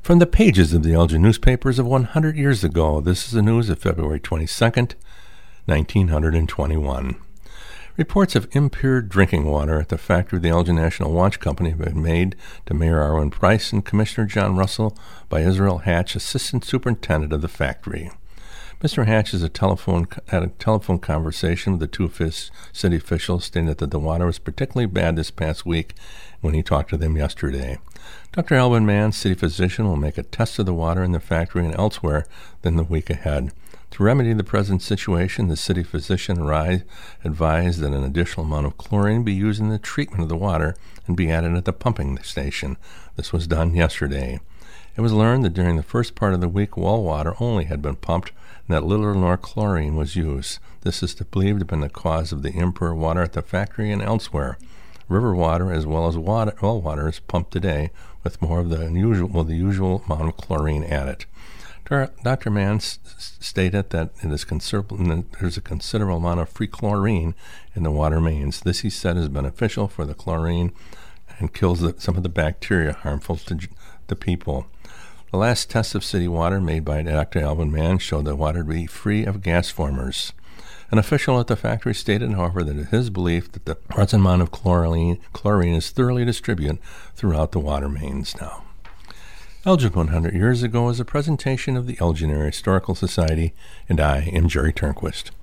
From the pages of the Elgin newspapers of 100 years ago, this is the news of February 22nd, 1921. Reports of impure drinking water at the factory of the Elgin National Watch Company have been made to Mayor Arwin Price and Commissioner John Russell by Israel Hatch, Assistant Superintendent of the factory. Mr. Hatch had a telephone conversation with the two city officials, stating that the water was particularly bad this past week when he talked to them yesterday. Dr. Alvin Mann, city physician, will make a test of the water in the factory and elsewhere in the week ahead. To remedy the present situation, the city physician advised that an additional amount of chlorine be used in the treatment of the water and be added at the pumping station. This was done yesterday. It was learned that during the first part of the week, well water only had been pumped and that little or no chlorine was used. This is believed to have been the cause of the impure water at the factory and elsewhere. River water as well as well water is pumped today with more of the usual amount of chlorine added. Dr. Mann stated that there's a considerable amount of free chlorine in the water mains. This, he said, is beneficial for the chlorine and kills some of the bacteria harmful to the people. The last test of city water made by Dr. Alvin Mann showed the water to be free of gas formers. An official at the factory stated, however, that it is his belief that the present amount of chlorine is thoroughly distributed throughout the water mains now. Elgin 100 Years Ago is a presentation of the Elgin Area Historical Society, and I am Jerry Turnquist.